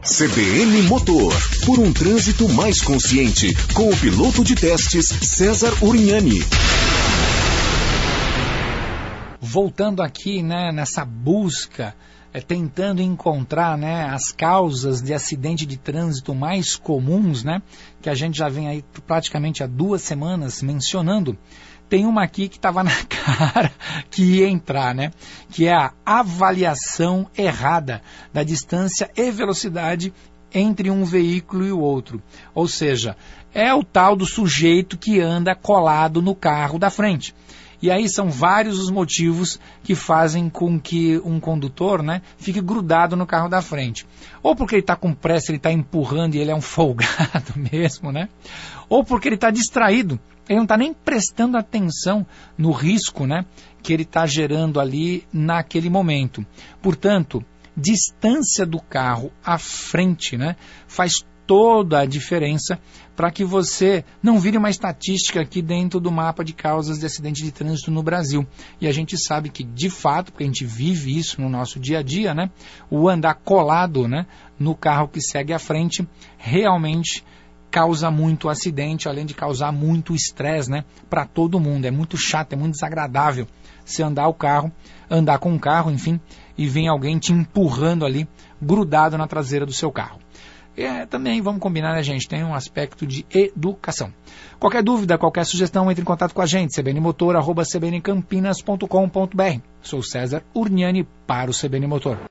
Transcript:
CBN Motor, por um trânsito mais consciente, com o piloto de testes César Urignani. Voltando aqui, né, nessa busca, tentando encontrar, né, as causas de acidente de trânsito mais comuns, né, que a gente já vem aí praticamente há 2 semanas mencionando. Tem uma aqui que estava na cara que ia entrar, né? Que é a avaliação errada da distância e velocidade entre um veículo e o outro. Ou seja, é o tal do sujeito que anda colado no carro da frente. E aí são vários os motivos que fazem com que um condutor, né, fique grudado no carro da frente. Ou porque ele está com pressa, ele está empurrando e ele é um folgado mesmo, né? Ou porque ele está distraído, ele não está nem prestando atenção no risco, né, que ele está gerando ali naquele momento. Portanto, distância do carro à frente, né, faz toda a diferença para que você não vire uma estatística aqui dentro do mapa de causas de acidente de trânsito no Brasil. E a gente sabe que, de fato, porque a gente vive isso no nosso dia a dia, né, o andar colado, né, no carro que segue à frente realmente causa muito acidente, além de causar muito estresse, né, para todo mundo. É muito chato, é muito desagradável você andar com um carro, enfim, e vem alguém te empurrando ali, grudado na traseira do seu carro. Também, vamos combinar, né, gente? Tem um aspecto de educação. Qualquer dúvida, qualquer sugestão, entre em contato com a gente. cbnmotor@cbncampinas.com.br. Sou César Urignani para o CBN Motor.